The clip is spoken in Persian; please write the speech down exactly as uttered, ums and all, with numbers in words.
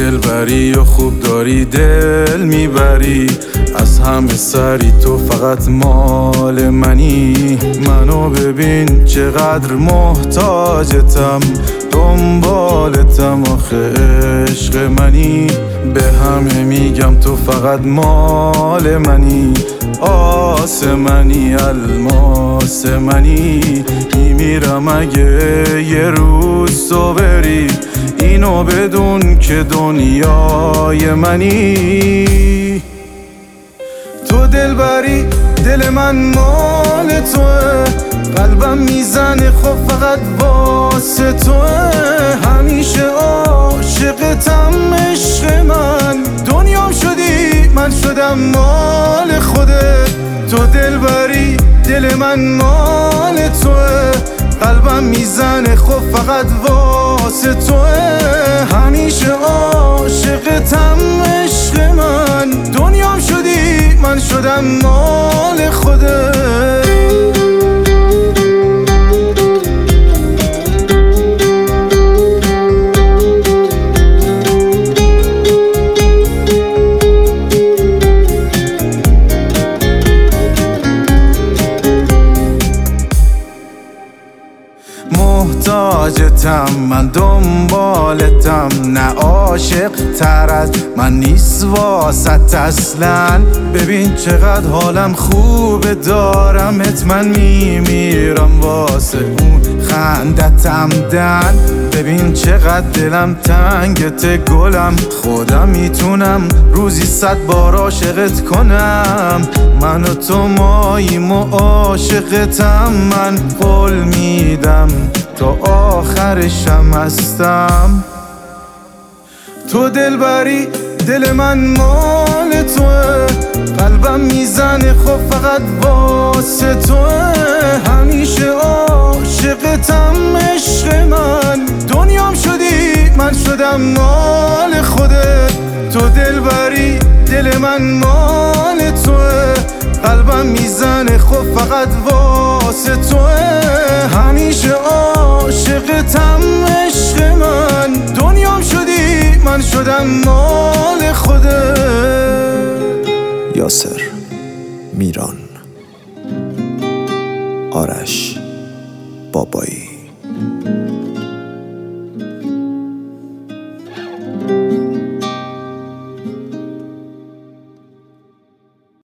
دلبری و خوب داری دل میبری، از همه سری تو فقط مال منی. منو ببین چقدر محتاجتم، دنبالتم آخه عشق منی. به همه میگم تو فقط مال منی، آسمنی الماس منی. میمیرم اگه یه روز تو بری، اینو بدون که دنیای منی. تو دلبری دل من مال توه، قلبم میزنه خب فقط واسه توه. همیشه عاشقتم عشق من، دنیام شدی من شدم مال خودت. تو دلبری دل من مال توه، قلبم میزنه خب فقط واسه توه. همیشه عاشقتم عشق من، دنیام شدی من شدم مال خودت. محتاجتم من دنبالتم، نه عاشق تر از من نیست واسط اصلا. ببین چقدر حالم خوبه دارمت، من میمیرم واسه اون خندتم دن. ببین چقدر دلم تنگت گلم، خودم میتونم روزی صد بار عاشقت کنم. من و تو ماییم و عاشقتم، من قول میدم تا آخرشم هستم. تو دلبری دل من مال توه، قلبم میزنه خب فقط واسه توه. همیشه عاشقتم عشق من، دنیام شدی من شدم مال خودت. تو دلبری دل من مال توه، قلبم میزنه خب فقط واسه توه. همیشه عاشقتم عشق من، دنیام شدی من شدم مال خودت. یاسر، میران، آرش بابایی.